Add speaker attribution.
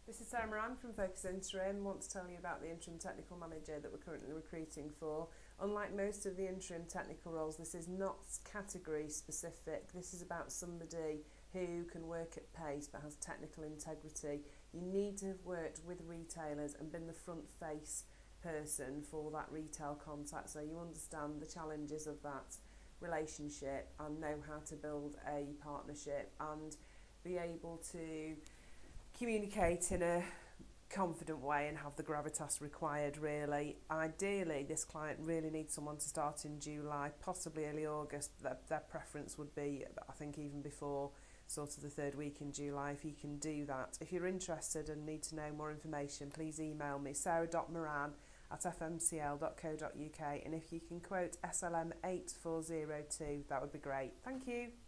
Speaker 1: This is Sarah Moran from Focus Interim. I want to tell you about the interim technical manager that we're currently recruiting for. Unlike most of the interim technical roles, this is not category specific. This is about somebody who can work at pace but has technical integrity. You need to have worked with retailers and been the front face person for that retail contact, so you understand the challenges of that relationship and know how to build a partnership and be able to communicate in a confident way and have the gravitas required, really. Ideally, this client really needs someone to start in July, possibly early August. Their preference would be, I think, even before sort of the third week in July, if you can do that. If you're interested and need to know more information, please email me, sarah.moran@fmcl.co.uk, and if you can quote SLM 8402, that would be great. Thank you.